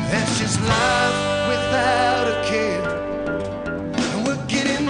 That's just life without a care. And we're getting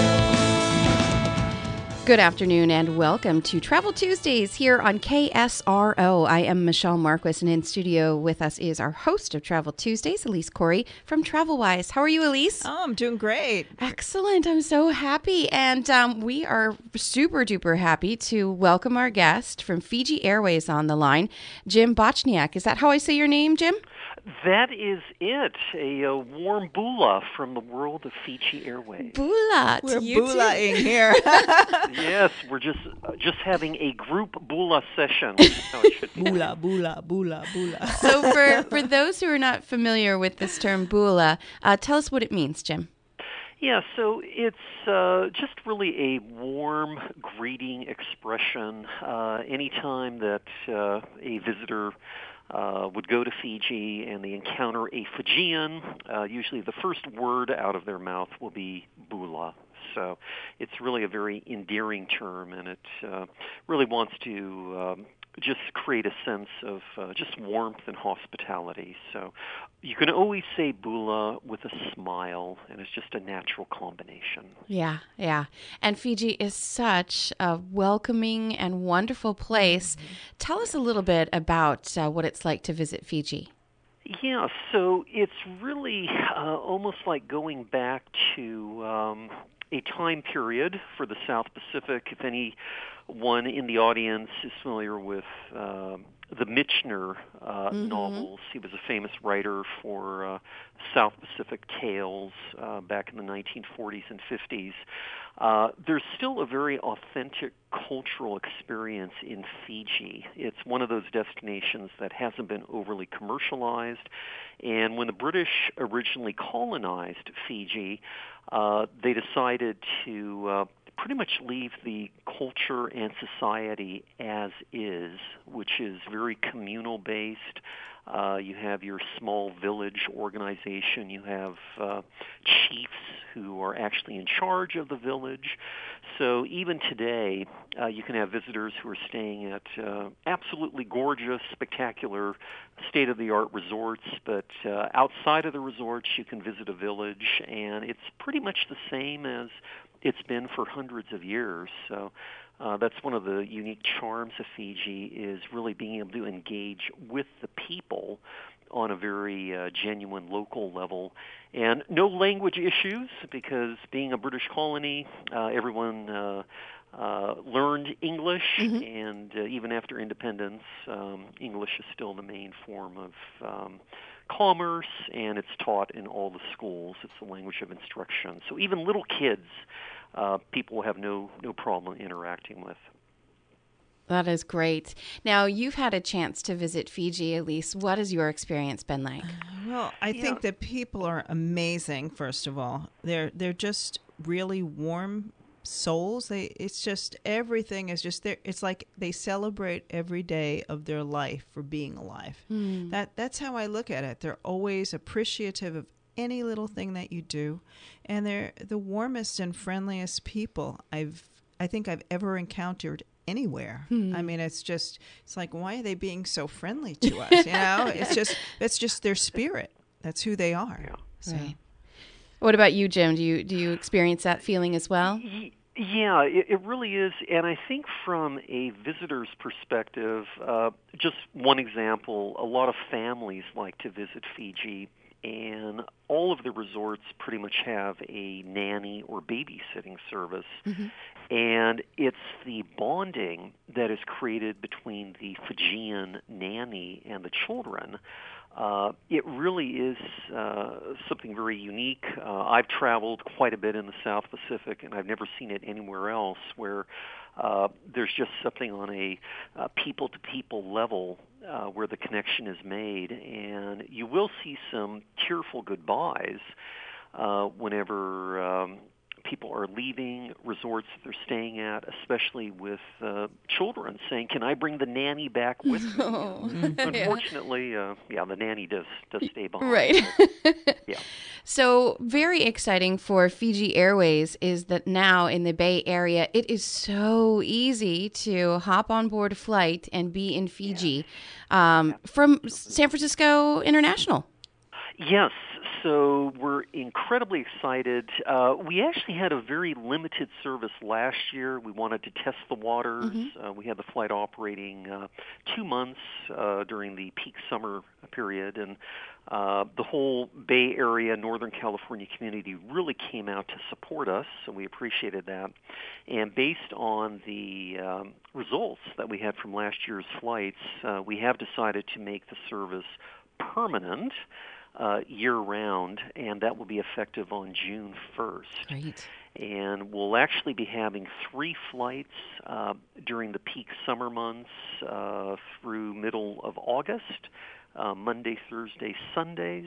there. Good afternoon and welcome to Travel Tuesdays here on KSRO. I am Michelle Marquis, and in studio with us is our host of Travel Tuesdays, Elise Corey from TravelWise. How are you, Elise? Oh, I'm doing great. Excellent. I'm so happy. And we are super duper happy to welcome our guest from Fiji Airways on the line, Jim Bochniak. Is that how I say your name, Jim? That is it, a warm bula from the world of Fiji Airways. Bula. We're bulaing here. Yes, we're just having a group bula session. That's how it should be. Bula, bula, bula, bula. So for those who are not familiar with this term bula, tell us what it means, Jim. Yeah, so it's just really a warm greeting expression. Anytime that a visitor would go to Fiji and they encounter a Fijian, usually the first word out of their mouth will be bula. So it's really a very endearing term, and it really wants to just create a sense of just warmth and hospitality. So you can always say bula with a smile, and it's just a natural combination. Yeah. And Fiji is such a welcoming and wonderful place. Mm-hmm. Tell us a little bit about what it's like to visit Fiji. Yeah, so it's really almost like going back to a time period for the South Pacific. If anyone in the audience is familiar with the Michener novels, he was a famous writer for South Pacific tales back in the 1940s and 50s. There's still a very authentic cultural experience in Fiji. It's one of those destinations that hasn't been overly commercialized. And when the British originally colonized Fiji, they decided to pretty much leave the culture and society as is, which is very communal-based. You have your small village organization. You have chiefs who are actually in charge of the village. So even today, you can have visitors who are staying at absolutely gorgeous, spectacular, state-of-the-art resorts. But outside of the resorts, you can visit a village, and it's pretty much the same as it's been for hundreds of years. So that's one of the unique charms of Fiji, is really being able to engage with the people on a very genuine local level. And no language issues, because being a British colony, everyone learned English, and even after independence, English is still the main form of commerce, and it's taught in all the schools. It's the language of instruction. So even little kids, people will have no problem interacting with. That is great. Now, you've had a chance to visit Fiji, Elise. What has your experience been like? Well, I think that people are amazing, first of all. They're just really warm souls. It's just, everything is just there. It's like they celebrate every day of their life for being alive. That's how I look at it. They're always appreciative of any little thing that you do, and they're the warmest and friendliest people I think I've ever encountered anywhere. I mean, it's like, why are they being so friendly to us? You know, it's just their spirit. That's who they are. Yeah. So. Right. What about you, Jim? Do you experience that feeling as well? Yeah, it really is. And I think from a visitor's perspective, just one example, a lot of families like to visit Fiji, and all of the resorts pretty much have a nanny or babysitting service. And it's the bonding that is created between the Fijian nanny and the children. It really is something very unique. I've traveled quite a bit in the South Pacific, and I've never seen it anywhere else, where there's just something on a people-to-people level where the connection is made. And you will see some tearful goodbyes whenever people are leaving resorts that they're staying at, especially with children saying, "Can I bring the nanny back with me?" Unfortunately, the nanny does stay behind. Right. Yeah. So very exciting for Fiji Airways is that now in the Bay Area, it is so easy to hop on board a flight and be in Fiji from San Francisco International. Yes, so we're incredibly excited. We actually had a very limited service last year. We wanted to test the waters. We had the flight operating 2 months during the peak summer period, and the whole Bay Area, Northern California community really came out to support us, so we appreciated that. And based on the results that we had from last year's flights, we have decided to make the service permanent year-round, and that will be effective on June 1st. Great. And we'll actually be having 3 flights during the peak summer months through middle of August, Monday, Thursday, Sundays,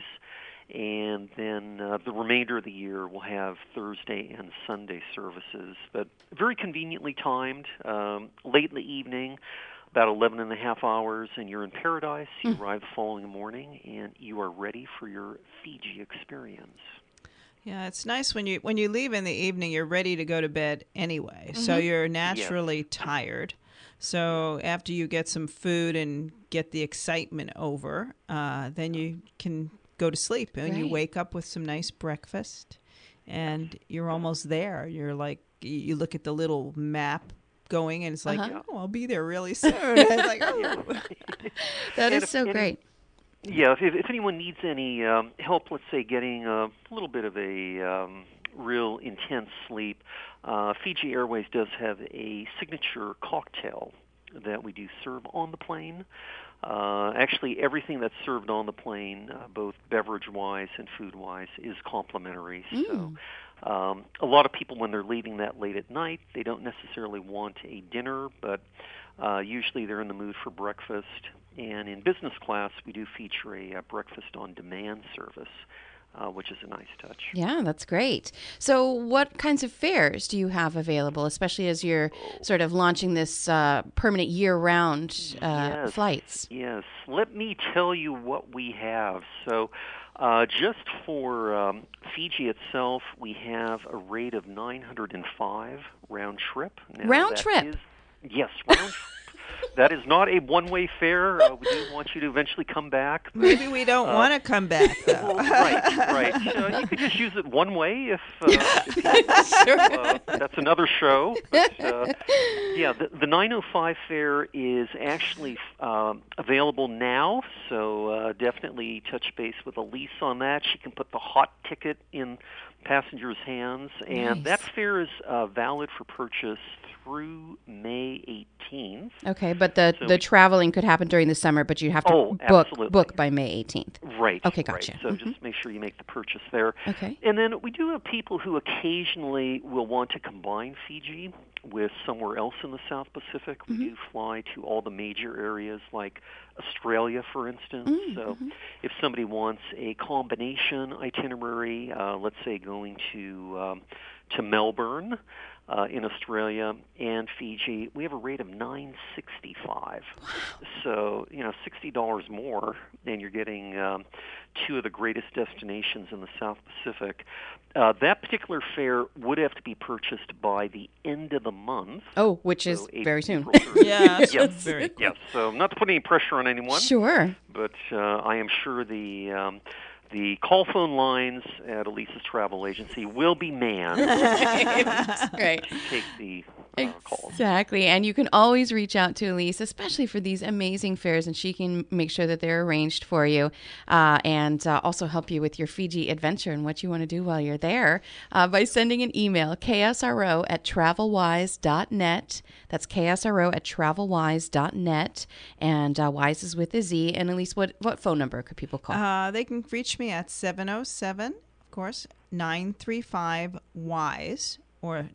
and then the remainder of the year we'll have Thursday and Sunday services, but very conveniently timed, late in the evening, about 11 and a half hours, and you're in paradise. You arrive the following morning, and you are ready for your Fiji experience. Yeah, it's nice when you leave in the evening, you're ready to go to bed anyway. So you're naturally tired. So after you get some food and get the excitement over, then you can go to sleep, and you wake up with some nice breakfast, and you're almost there. You're like, you look at the little map going, and it's like, oh, I'll be there really soon. It's like, oh. That is so great. Yeah, if anyone needs any help, let's say getting a little bit of a real intense sleep, Fiji Airways does have a signature cocktail that we do serve on the plane. Actually, everything that's served on the plane, both beverage-wise and food-wise, is complimentary. So a lot of people, when they're leaving that late at night, they don't necessarily want a dinner, but usually they're in the mood for breakfast. And in business class, we do feature a breakfast on demand service, which is a nice touch. Yeah, that's great. So what kinds of fares do you have available, especially as you're sort of launching this permanent year-round flights? Yes. Let me tell you what we have. So just for Fiji itself, we have a rate of $905 round trip. Now, round trip? Yes, round trip. That is not a one-way fare. We do want you to eventually come back. Maybe we don't want to come back, though. Right. You could just use it one way if that's another show. But, the 905 fare is actually available now, so definitely touch base with Elise on that. She can put the hot ticket in passengers' hands, and that fare is valid for purchase through May 18th. Okay, but the traveling could happen during the summer, but you have to book by May 18th. Right. Okay, gotcha. Right. So just make sure you make the purchase there. Okay. And then we do have people who occasionally will want to combine Fiji with somewhere else in the South Pacific. We do fly to all the major areas like Australia, for instance. So if somebody wants a combination itinerary, let's say going to Melbourne, in Australia and Fiji, we have a rate of $965. Wow. So, $60 more, and you're getting 2 of the greatest destinations in the South Pacific. That particular fare would have to be purchased by the end of the month. Oh, which is very soon. Yes. Very cool. Yes. So not to put any pressure on anyone. Sure. But I am sure the call phone lines at Elise's travel agency will be manned. Right. Take the calls. Exactly. And you can always reach out to Elise, especially for these amazing fares, and she can make sure that they're arranged for you and also help you with your Fiji adventure and what you want to do while you're there by sending an email, ksro@travelwise.net. That's ksro@travelwise.net. And Wise is with a Z. And Elise, what phone number could people call? They can reach me at 707, of course, 935-WISE or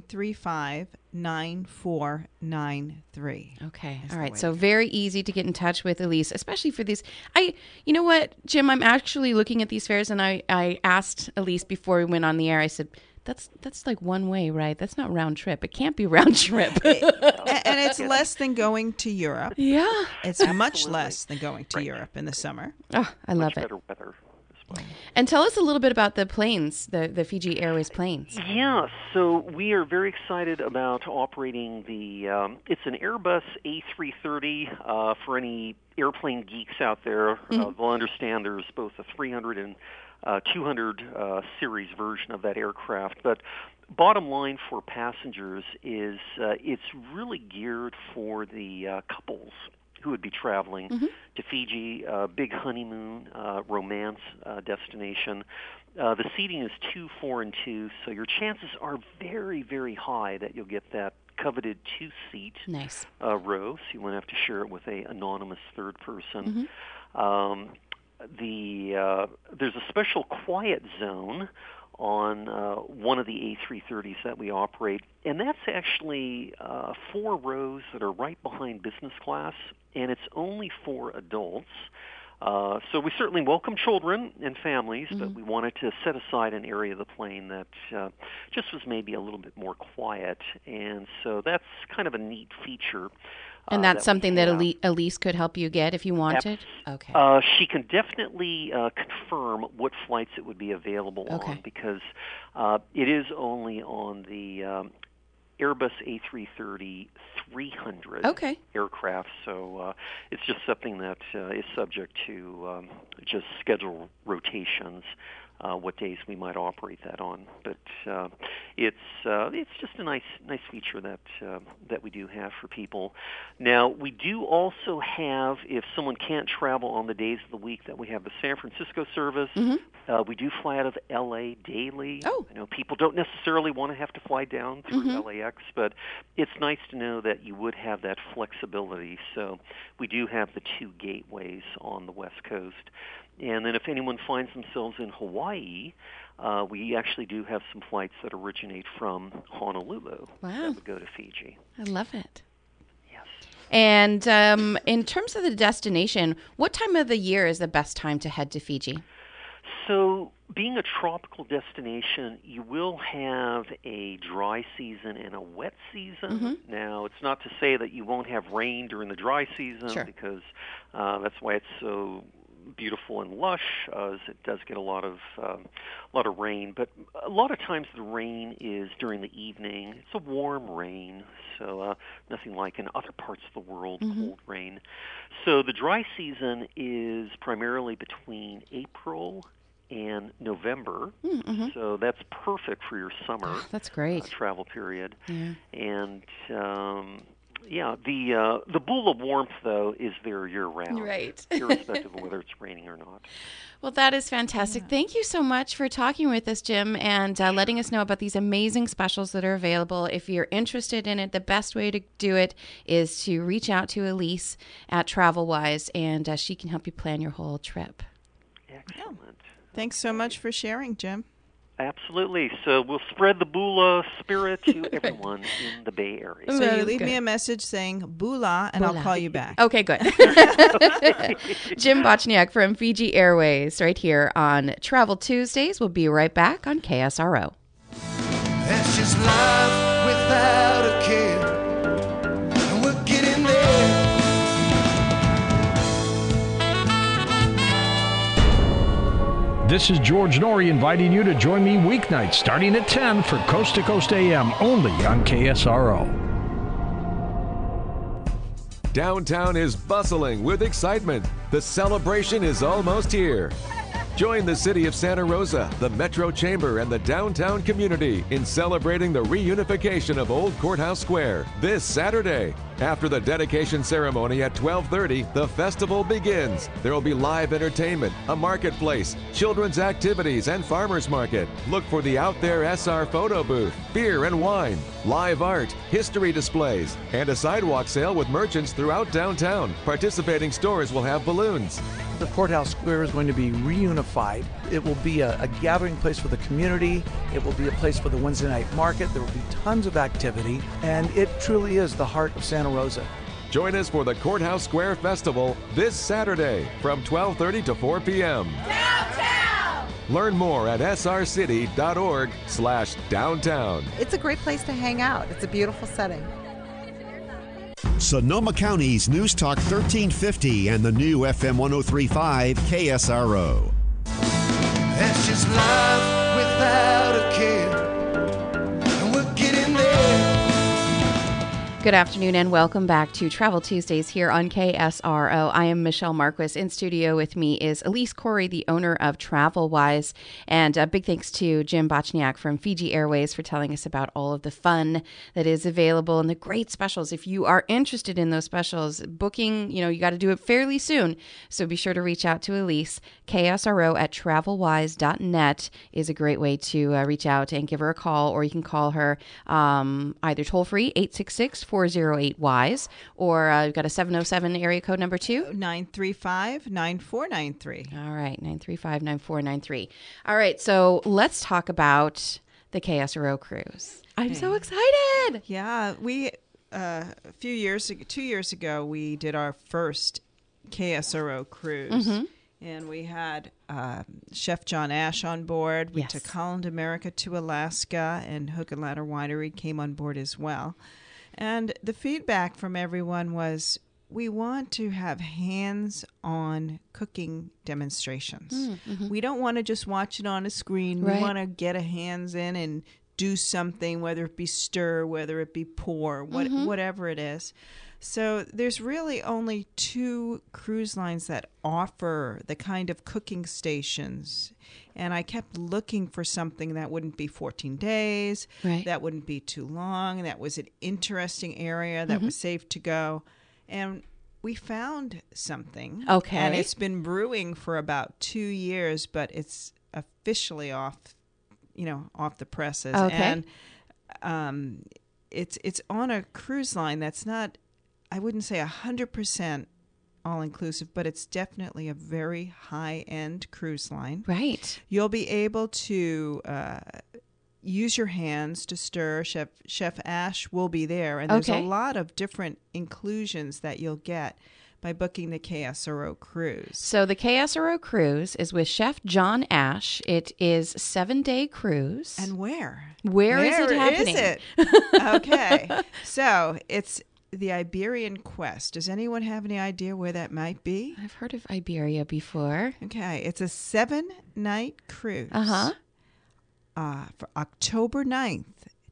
935-9493. Okay. All right. So very easy to get in touch with Elise, especially for these. You know what, Jim, I'm actually looking at these fares, and I asked Elise before we went on the air, I said, that's like one way, right? That's not round trip. It can't be round trip. And it's less than going to Europe. Yeah. It's much less than going to Europe in the summer. Oh, I love it. Much better weather as well. And tell us a little bit about the planes, the Fiji Airways planes. Yeah, so we are very excited about operating it's an Airbus A330. For any airplane geeks out there, they'll understand there's both a 300 and 200 series version of that aircraft. But bottom line for passengers is it's really geared for the couples who would be traveling to Fiji, big honeymoon, romance destination. The seating is 2, 4, and 2, so your chances are very, very high that you'll get that coveted 2-seat row, so you won't have to share it with an anonymous third person. There's a special quiet zone on one of the A330s that we operate, and that's actually 4 rows that are right behind business class, and it's only for adults. So we certainly welcome children and families, but we wanted to set aside an area of the plane that just was maybe a little bit more quiet, and so that's kind of a neat feature. And that's something that Elise could help you get if you wanted? Okay. She can definitely confirm what flights it would be available on, because it is only on the Airbus A330-300 aircraft, so it's just something that is subject to just schedule rotations, what days we might operate that on. But it's just a nice feature that we do have for people. Now, we do also have, if someone can't travel on the days of the week, that we have the San Francisco service. We do fly out of L.A. daily. I know people don't necessarily want to have to fly down through LAX, but it's nice to know that you would have that flexibility. So we do have the 2 gateways on the West Coast. And then if anyone finds themselves in Hawaii, we actually do have some flights that originate from Honolulu that would go to Fiji. I love it. Yes. And in terms of the destination, what time of the year is the best time to head to Fiji? So being a tropical destination, you will have a dry season and a wet season. Now, it's not to say that you won't have rain during the dry season, because that's why it's so beautiful and lush, as it does get a lot of rain. But a lot of times the rain is during the evening. It's a warm rain, so nothing like in other parts of the world, cold rain. So the dry season is primarily between April and November, so that's perfect for your summer. That's great. Travel period. And the Bula warmth, though, is there year-round, irrespective of whether it's raining or not. Well, that is fantastic. Thank you so much for talking with us, Jim, and letting us know about these amazing specials that are available. If you're interested in it, the best way to do it is to reach out to Elise at TravelWise, and she can help you plan your whole trip. Excellent. Thanks so much for sharing, Jim. Absolutely. So we'll spread the Bula spirit to everyone in the Bay Area. So you leave me a message saying Bula, and I'll call you back. Okay, good. Jim Bochniak from Fiji Airways right here on Travel Tuesdays. We'll be right back on KSRO. That's just life without a care, and we're getting there. This is George Norrie inviting you to join me weeknights starting at 10 for Coast to Coast AM, only on KSRO. Downtown is bustling with excitement. The celebration is almost here. Join the City of Santa Rosa, the Metro Chamber, and the downtown community in celebrating the reunification of Old Courthouse Square this Saturday. After the dedication ceremony at 12:30, the festival begins. There will be live entertainment, a marketplace, children's activities, and farmers market. Look for the Out There SR photo booth, beer and wine, live art, history displays, and a sidewalk sale with merchants throughout downtown. Participating stores will have balloons. The Courthouse Square is going to be reunified. It will be a gathering place for the community. It will be a place for the Wednesday night market. There will be tons of activity, and it truly is the heart of Santa Rosa. Join us for the Courthouse Square Festival this Saturday from 12:30 to 4 p.m. Downtown! Learn more at srcity.org/downtown. It's a great place to hang out. It's a beautiful setting. Sonoma County's News Talk 1350 and the new FM 103.5 KSRO. That's just life without a care. And we're getting there. Good afternoon and welcome back to Travel Tuesdays here on KSRO. I am Michelle Marquis. In studio with me is Elise Corey, the owner of TravelWise. And a big thanks to Jim Bochniak from Fiji Airways for telling us about all of the fun that is available and the great specials. If you are interested in those specials, booking, you got to do it fairly soon. So be sure to reach out to Elise. KSRO at travelwise.net is a great way to reach out and give her a call, or you can call her either toll free, 866-408-WISE, or you've got a 707 area code number 2. 935-9493. All right, 935-9493. All right, so let's talk about the KSRO cruise. I'm so excited. Yeah, we a few years ago, 2 years ago, we did our first KSRO cruise. And we had Chef John Ash on board. We took Holland America to Alaska, and Hook and Ladder Winery came on board as well. And the feedback from everyone was, we want to have hands-on cooking demonstrations. We don't want to just watch it on a screen. Right. We want to get a hands in and do something, whether it be stir, whether it be pour, whatever it is. So there's really only 2 cruise lines that offer the kind of cooking stations. And I kept looking for something that wouldn't be 14 days, that wouldn't be too long, that was an interesting area, that was safe to go. And we found something. Okay. And it's been brewing for about 2 years, but it's officially off the presses. Okay. And it's on a cruise line that's not, I wouldn't say 100% all-inclusive, but it's definitely a very high-end cruise line. Right. You'll be able to use your hands to stir. Chef Ash will be there, and there's a lot of different inclusions that you'll get by booking the KSRO cruise. So the KSRO cruise is with Chef John Ash. It is 7-day cruise. And where? Where is it happening? Is it? Okay. So it's the Iberian Quest. Does anyone have any idea where that might be? I've heard of Iberia before. Okay. It's a 7-night cruise. Uh-huh. For October 9th,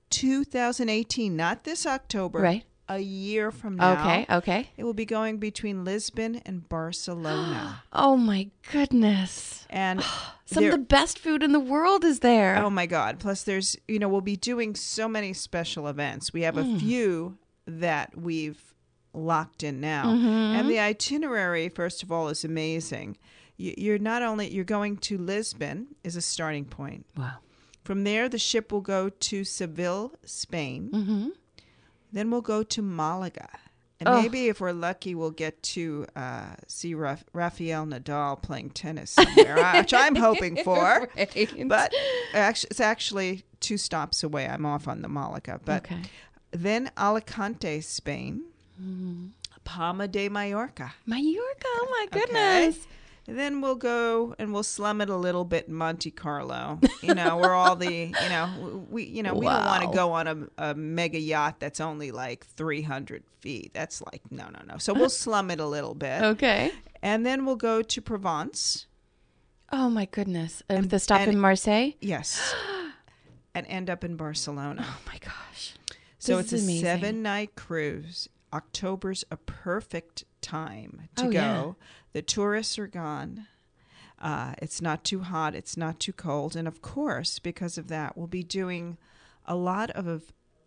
2018. Not this October. Right. A year from now. Okay. It will be going between Lisbon and Barcelona. Oh, my goodness. And some of the best food in the world is there. Oh, my God. Plus, there's, we'll be doing so many special events. We have a few that we've locked in now. And the itinerary, first of all, is amazing. You're going to Lisbon is a starting point. Wow. From there, the ship will go to Seville, Spain. Then we'll go to Malaga. And maybe if we're lucky, we'll get to see Rafael Nadal playing tennis somewhere, which I'm hoping for. Right. But it's actually 2 stops away. I'm off on the Malaga. But then Alicante, Spain. Palma de Mallorca. Mallorca, oh my goodness. Okay. And then we'll go and we'll slum it a little bit in Monte Carlo. We're all we don't want to go on a mega yacht that's only like 300 feet. That's like, no. So we'll slum it a little bit. Okay. And then we'll go to Provence. Oh my goodness. And the stop in Marseille? Yes. And end up in Barcelona. Oh my gosh. So This it's is a amazing. 7-night cruise. October's a perfect time to Oh, go. yeah. The tourists are gone. It's not too hot. It's not too cold. And of course, because of that, we'll be doing a lot of,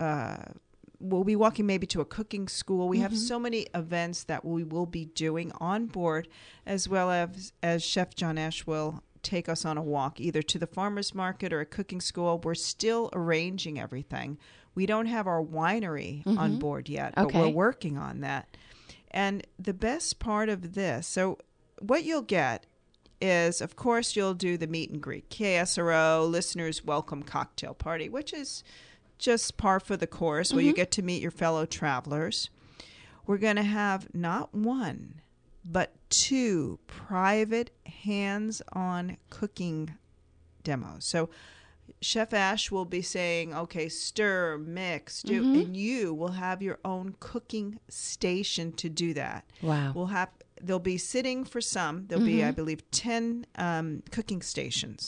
we'll be walking maybe to a cooking school. We have so many events that we will be doing on board, as well as Chef John Ash will take us on a walk either to the farmer's market or a cooking school. We're still arranging everything. We don't have our winery on board yet, but we're working on that. And the best part of this, so what you'll get is, of course, you'll do the meet and greet, KSRO, listeners welcome cocktail party, which is just par for the course, where you get to meet your fellow travelers. We're going to have not 1, but 2 private hands-on cooking demos. So Chef Ash will be saying, okay, stir, mix, do, and you will have your own cooking station to do that. Wow. They'll be sitting for some. There'll be, I believe, 10 cooking stations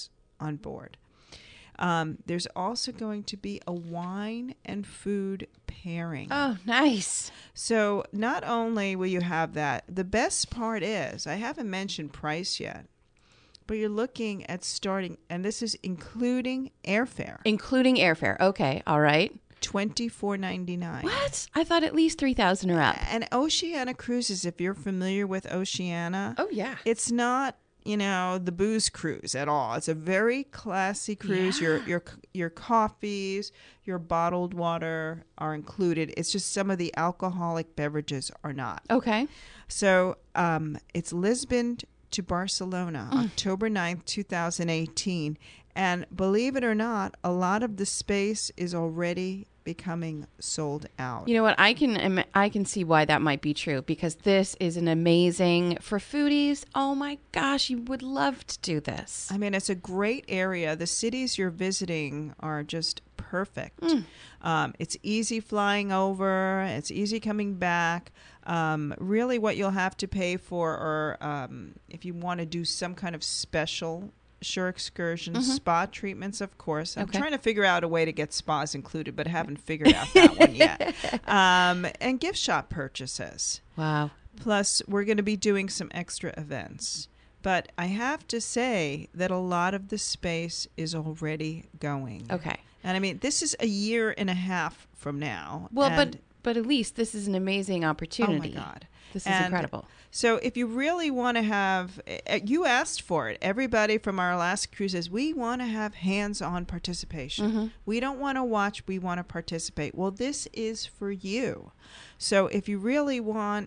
on board. There's also going to be a wine and food pairing. Oh, nice. So not only will you have that, the best part is, I haven't mentioned price yet, but you're looking at starting, and this is including airfare. Including airfare. Okay. All right. $24.99. What? I thought at least 3,000 or up. And Oceania Cruises, if you're familiar with Oceania, Oh, yeah. it's not, the booze cruise at all. It's a very classy cruise. Yeah. Your coffees, your bottled water are included. It's just some of the alcoholic beverages are not. Okay. So it's Lisbon to Barcelona, October 9th, 2018. And believe it or not, a lot of the space is already becoming sold out. You know what? I can see why that might be true, because this is an amazing for foodies. Oh my gosh, you would love to do this. I mean, it's a great area. The cities you're visiting are just perfect. It's easy flying over. It's easy coming back. Really, what you'll have to pay for, or if you want to do some kind of special shore excursions, spa treatments, of course. I'm trying to figure out a way to get spas included, but haven't figured out that one yet. And gift shop purchases. Wow. Plus, we're going to be doing some extra events. But I have to say that a lot of the space is already going. Okay. And I mean, this is a year and a half from now. Well, but at least this is an amazing opportunity. Oh, my God. This is incredible. So if you really want to have, you asked for it. Everybody from our last cruises, we want to have hands-on participation. We don't want to watch, we want to participate. Well, this is for you. So if you really want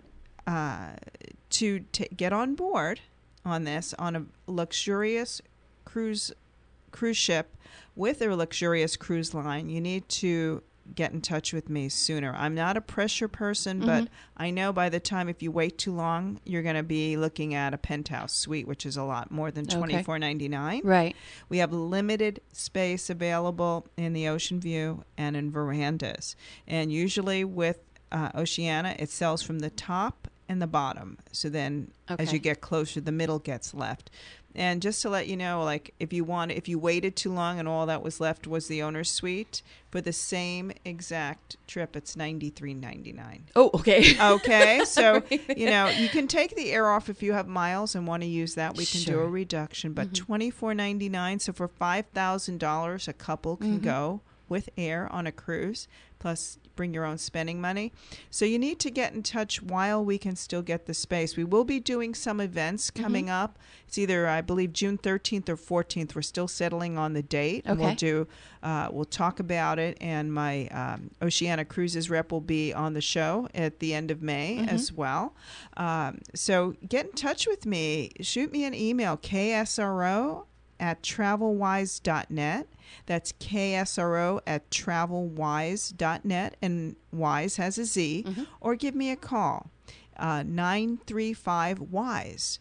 to get on board on this, on a luxurious cruise ship with a luxurious cruise line, you need to get in touch with me sooner. I'm not a pressure person, but I know by the time, if you wait too long, you're going to be looking at a penthouse suite, which is a lot more than $24.99. Right. We have limited space available in the Ocean View and in verandas. And usually with Oceania, it sells from the top and the bottom. So then as you get closer, the middle gets left. And just to let you know, like if you waited too long and all that was left was the owner's suite, for the same exact trip, it's $93.99. Oh, okay. Okay, so you can take the air off if you have miles and want to use that. We can do a reduction, but $24.99. So for $5,000, a couple can go with air on a cruise, plus bring your own spending money. So you need to get in touch while we can still get the space. We will be doing some events coming up. It's either, I believe, June 13th or 14th. We're still settling on the date. And we'll talk about it, and my Oceania Cruises rep will be on the show at the end of May as well. So get in touch with me. Shoot me an email, ksro@travelwise.net. That's ksro@travelwise.net, and Wise has a Z. Or give me a call, 935-WISE,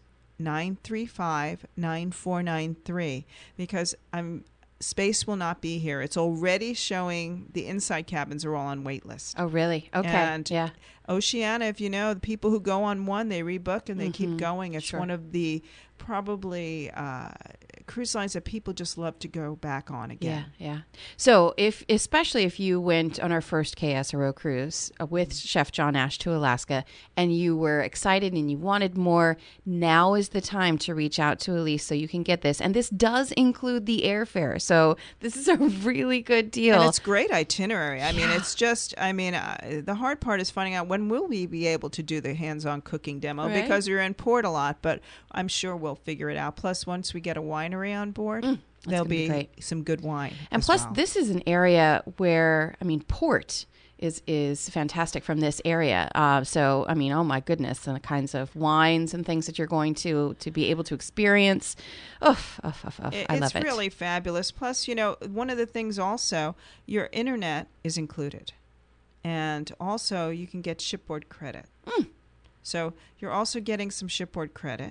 935-9493, because space will not be here. It's already showing the inside cabins are all on wait list. Oh, really? Okay. And Oceania, if you know, the people who go on one, they rebook and they keep going. It's one of the probably cruise lines that people just love to go back on again. Yeah. So especially if you went on our first KSRO cruise with Chef John Ash to Alaska and you were excited and you wanted more, now is the time to reach out to Elise so you can get this. And this does include the airfare. So this is a really good deal. And it's great itinerary. I mean, it's just, the hard part is finding out when will we be able to do the hands-on cooking demo, because you're in port a lot, but I'm sure we'll figure it out. Plus, once we get a winery on board, there'll be some good wine. And plus, this is an area where, port is fantastic from this area. So, oh my goodness, and the kinds of wines and things that you're going to be able to experience. I love it. It's really fabulous. Plus, one of the things also, your internet is included. And also, you can get shipboard credit. So you're also getting some shipboard credit.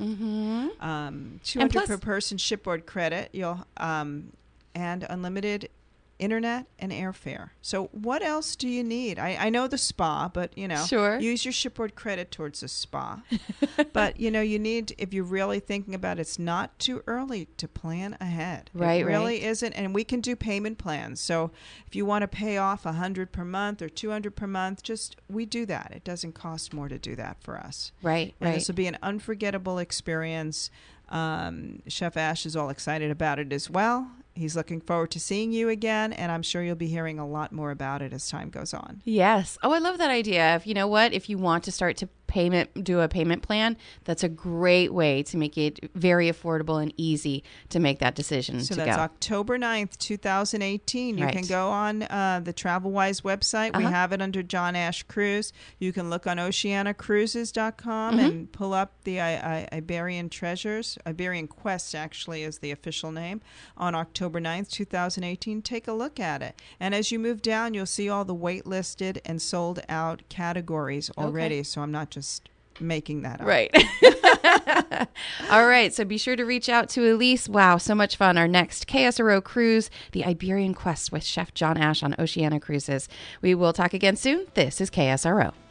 $200 per person shipboard credit. You'll and unlimited internet and airfare. So what else do you need? I know the spa, but, Sure. use your shipboard credit towards the spa. But, you need, if you're really thinking about it, it's not too early to plan ahead. Right, It really isn't. And we can do payment plans. So if you want to pay off $100 per month or $200 per month, we do that. It doesn't cost more to do that for us. Right. And this will be an unforgettable experience. Chef Ash is all excited about it as well. He's looking forward to seeing you again, and I'm sure you'll be hearing a lot more about it as time goes on. Yes. Oh, I love that idea. If you know what, if you want to start to do a payment plan, that's a great way to make it very affordable and easy to make that decision. So to that's go. October 9th, 2018. You Right. can go on the TravelWise website. We have it under John Ash Cruise. You can look on oceanacruises.com and pull up the Iberian Treasures. Iberian Quest, actually, is the official name, on October 9th, 2018. Take a look at it. And as you move down, you'll see all the waitlisted and sold out categories already. Okay. So I'm not just making that up. Right. All right. So be sure to reach out to Elise. Wow, so much fun. Our next KSRO cruise, the Iberian Quest with Chef John Ash on Oceana Cruises. We will talk again soon. This is KSRO.